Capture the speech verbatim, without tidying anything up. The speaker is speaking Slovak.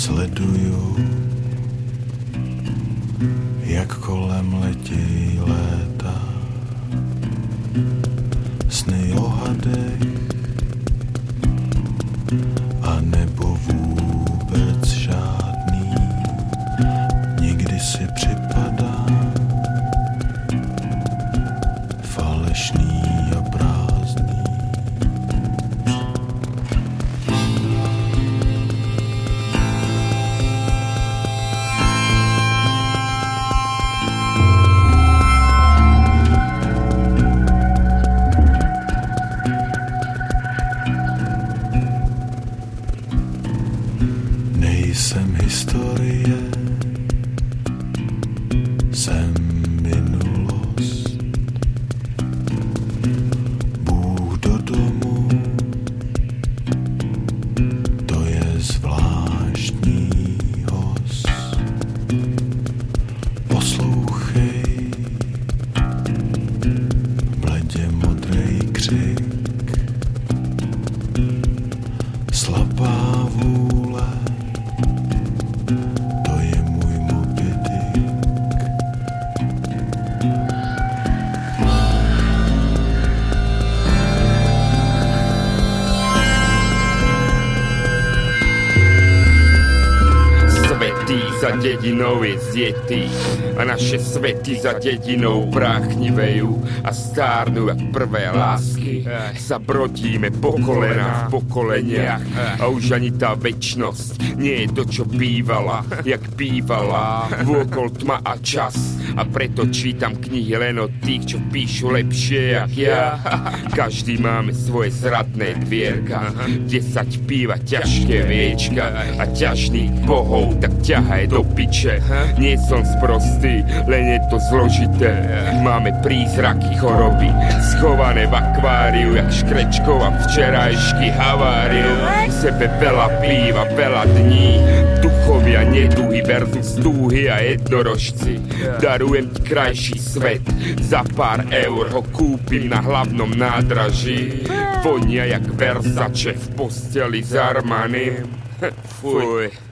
Sleduju, jak kolem letí léta, sny o hadech a nebo vůbec žádný. Někdy si připadám falešný a prázdný. Nejsem historie, jsem minulost. Bůh do domu, to je zvláštní host. Poslouchej, bledě modrej křik, slabá vůle, to je můj Moby Dick. Svetý za dedinou je zjetý a naše svety za dedinou práchnivejú a stárnu jak prvé lásky. Zabrodíme po kolenách, po koleniach a už ani tá večnosť nie je to, čo bývala, jak bývala. Vôkol tma a čas a preto čítam knihy len od tých, čo píšu lepšie jak ja. Každý máme svoje zradné dvierka, desať píva, ťažké viečka a ťažných bohov tak ťahaj do piče. Nie som sprostý, len je to zložité. Máme prízraky choroby schované v akváriu jak škrečkova včerajšky haváriu. V sebe veľa píva, veľa dní, duchovia neduhy versus túhy a jednorožci. Darujem ti krajší svet, za pár eur ho kúpim na hlavnom nádraží. Vonia jak Versace v posteli s Armanim. Fuj.